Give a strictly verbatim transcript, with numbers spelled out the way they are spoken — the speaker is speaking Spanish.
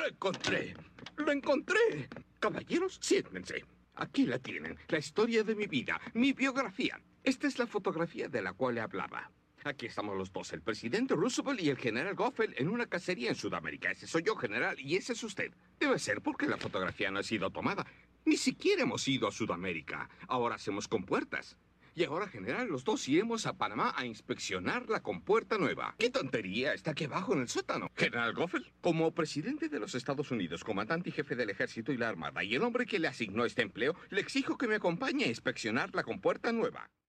Lo encontré. Lo encontré. Caballeros, siéntense. Aquí la tienen, la historia de mi vida, mi biografía. Esta es la fotografía de la cual le hablaba. Aquí estamos los dos, el presidente Roosevelt y el general Goffel en una cacería en Sudamérica. Ese soy yo, general, y ese es usted. Debe ser porque la fotografía no ha sido tomada. Ni siquiera hemos ido a Sudamérica. Ahora hacemos compuertas. Y ahora, general, los dos iremos a Panamá a inspeccionar la compuerta nueva. ¡Qué tontería! Está aquí abajo en el sótano. General Goffel, como presidente de los Estados Unidos, comandante y jefe del ejército y la armada, y el hombre que le asignó este empleo, le exijo que me acompañe a inspeccionar la compuerta nueva.